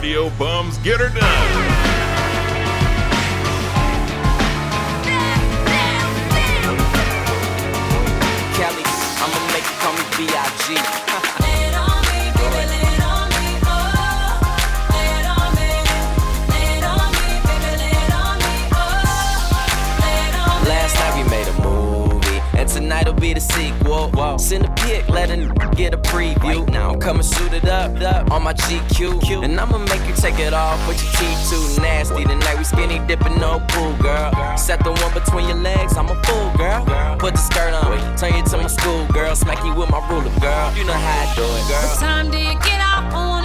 Radio Bums Get Her Done. Kelly, I'ma make you call me B.I.G. Last night we made a movie, and tonight'll be the sequel. Whoa. Send a pic, let a get a preview. Right now I'm coming suited up on my GQ, and I'ma make you take it off with your teeth too nasty. Tonight we skinny dipping, no pool, girl. Set the one between your legs, I'm a fool, girl. Put the skirt on, turn you to my school, girl. Smack you with my ruler, girl. You know how I do it, girl. What time do you get off on